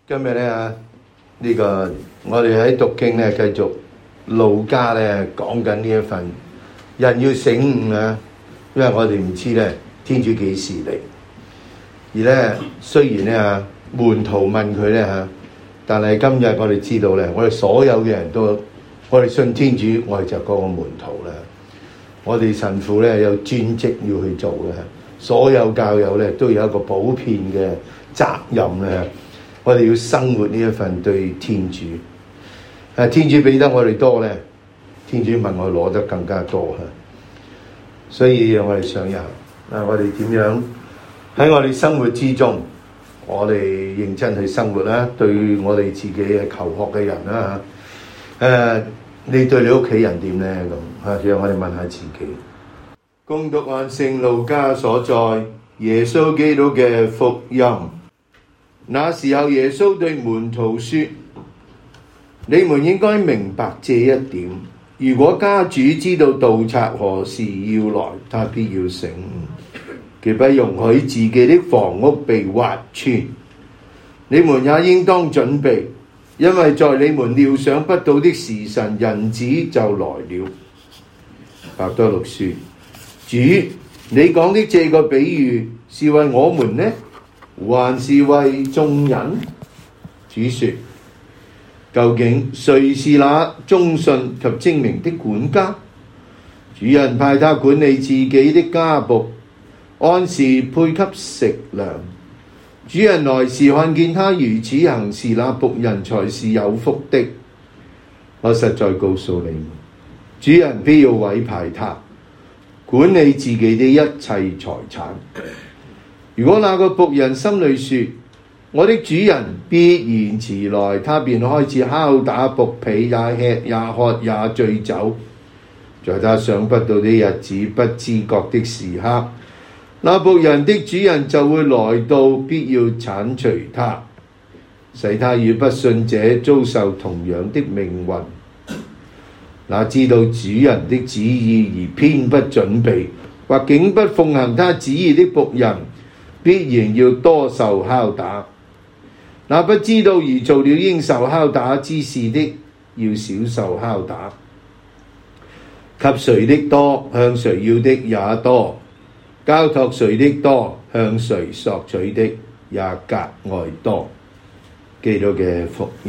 今日呢個我哋喺讀經咧，繼續路加咧講緊呢一份人要醒悟啊，因為我哋唔知咧天主幾時嚟，而咧雖然咧門徒問佢咧但係今日我哋知道咧，我哋所有嘅人都我哋信天主，我哋就嗰個門徒啦。我哋神父咧有專職要去做嘅，所有教友咧都有一個普遍嘅責任咧。我哋要生活呢一份對天主，天主俾得我哋多咧，天主問我攞得更加多，所以讓我哋想一下，我哋點樣喺我哋生活之中，我哋認真去生活啦。對我哋自己嘅求學嘅人啦，你對你屋企人點咧咁？讓我哋問下自己。恭讀按聖路加所載耶穌基督嘅福音。那時候耶穌對門徒說：你們應該明白這一點，如果家主知道盜賊何時要來，他必要醒悟，決不容許自己的房屋被挖穿。你們也應當準備，因為在你們料想不到的時辰，人子就來了。伯多祿說：主，你講的這個比喻是為我們呢，還是為眾人？主說：究竟誰是那忠信及精明的管家？主人派他管理自己的家僕，按時配給食糧。主人來時看見他如此行事，那僕人才是有福的。我實在告訴你們，主人必要委派他管理自己的一切財產。如果那個僕人心裏說：我的主人必然遲來，他便開始拷打僕婢，也吃也喝也醉酒，在他想不到的日子，不知覺的時刻，那僕人的主人就會來到，必要剷除他，使他與不信者遭受同樣的命運。那知道主人的旨意而偏不準備，或竟不奉行他旨意的僕人，必然要多受拷打。那不知道而做了應受拷打之事的，要少受拷打。給誰的多，向誰要的也多；交託誰的多，向誰索取的也格外多。基督嘅福音。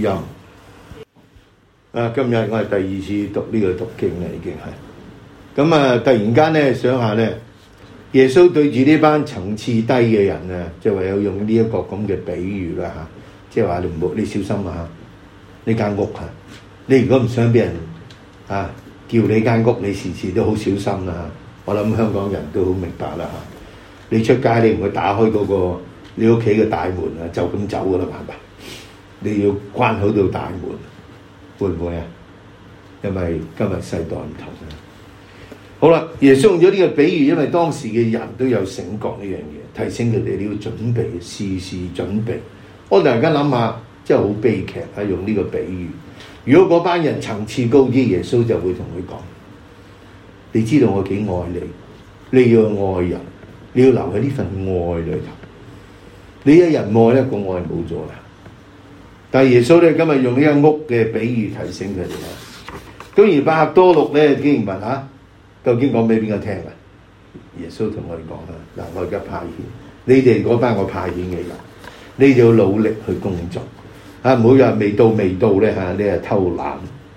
今日我係第二次讀呢個讀經啦，已經係。咁突然間咧想下咧，耶穌對住呢班層次低嘅人啊，就唯有用呢一個咁嘅比喻啦嚇，即係話你小心啊！呢間屋啊，你如果唔想俾人叫你間屋，你時時都好小心啦。我諗香港人都好明白啦嚇。你出街你唔會打開嗰個你屋企嘅大門啊，就咁走噶啦，係咪？你要關好到大門。會唔會啊？因為今日世代唔同啊。好啦，耶穌用咗呢個比喻，因為當時嘅人都有醒覺呢樣嘢，提醒佢哋你要準備，時時準備。我突然間諗下，真係好悲劇啊！用呢個比喻，如果嗰班人層次高啲，耶穌就會同佢講：你知道我幾愛你，你要愛人，你要留喺呢份愛裏頭。你一人愛咧，個愛冇咗啦。但係耶穌咧今日用呢間屋嘅比喻提醒佢哋啦。咁而伯多祿咧竟然問下，究竟講俾邊個聽啊？耶穌同我哋講啦，嗱，我而家派遣你哋嗰班我派遣嘅人，你哋要努力去工作啊！唔好話未到咧嚇，你係偷懶。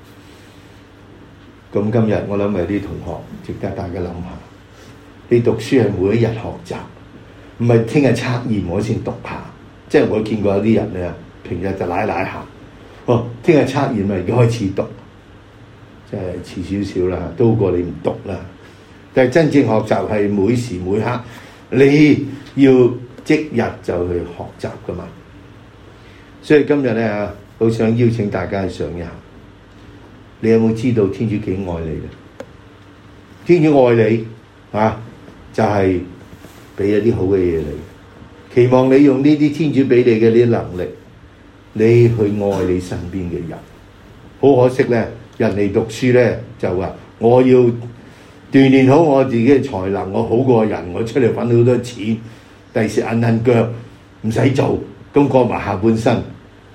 咁今日我諗有啲同學值得大家諗下，你讀書係每一日學習，唔係聽日測驗我先讀下。即係我見過有啲人咧。平日就奶下，聽日測驗咪而家開始讀，即係遲少少啦，都過你唔讀啦。但係真正學習係每時每刻，你要即日就去學習噶嘛。所以今日咧好想邀請大家去想一下，你有冇知道天主幾愛你咧？天主愛你就係俾一啲好嘅嘢你，期望你用呢啲天主俾你嘅呢啲能力。你去愛你身邊嘅人，好可惜咧，人哋讀書咧就話我要鍛鍊好我自己嘅才能，我好過人，我出嚟揾好多錢，第時揞腳唔使做，咁過埋下半生。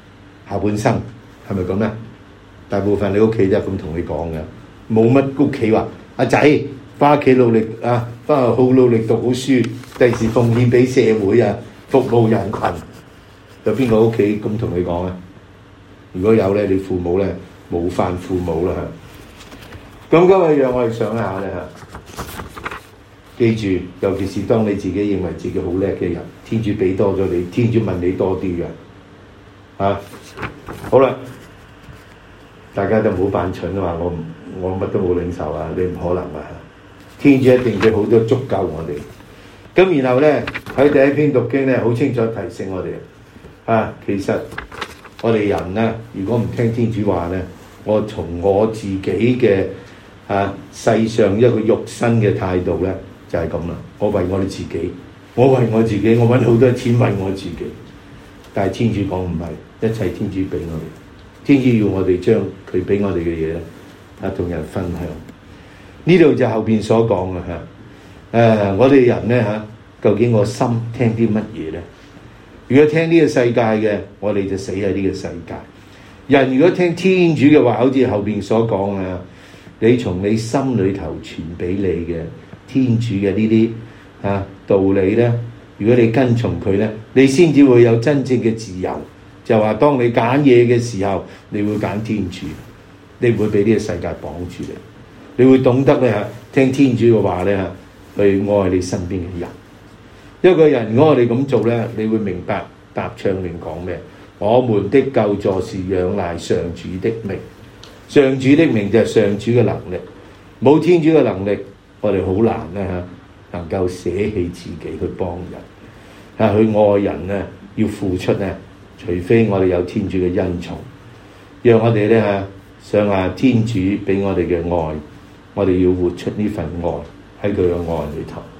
下半生，係咪咁咧？大部分你屋企都係咁同你講嘅，冇乜屋企話阿仔翻屋企努力啊，翻去好努力讀好書，第時奉獻俾社會啊，服務人群。有邊個屋企咁同你講啊？如果有咧，你父母咧冇犯父母啦。咁今日讓我哋想一下咧嚇，記住，尤其是當你自己認為自己好叻嘅人，天主俾多咗你，天主問你多啲嘅嚇。好啦，大家都唔好扮蠢啊！我乜都冇領受啊！你唔可能啊！天主一定會好多足夠我哋。咁然後咧喺第一篇讀經咧，好清楚提醒我哋啊，其實我哋人咧，如果唔聽天主話咧，我從我自己嘅世上一個肉身嘅態度咧，就係咁啦。我為我哋自己，我為我自己，我揾好多錢為我自己。但係天主講唔係，一切天主俾我哋。天主要我哋將佢俾我哋嘅嘢咧，同人分享。呢度就後邊所講嘅我哋人咧究竟我心聽啲乜嘢咧？如果聽呢個世界嘅，我哋就死喺呢個世界。人如果聽天主嘅話，好似後邊所講你從你心裏頭傳俾你嘅天主嘅呢啲道理咧，如果你跟從佢咧，你先至會有真正嘅自由。就話當你揀嘢嘅時候，你會揀天主，你唔會俾呢個世界綁住你。你會懂得咧聽天主嘅話咧去愛你身邊嘅人。一個人如果我哋咁做咧，你會明白答唱裏講咩？我們的救助是仰賴上主的名，上主的名就係上主嘅能力。冇天主嘅能力，我哋好難能夠捨棄自己去幫人去愛人咧，要付出咧。除非我哋有天主嘅恩寵，讓我哋咧想下天主俾我哋嘅愛，我哋要活出呢份愛喺佢嘅愛裏頭。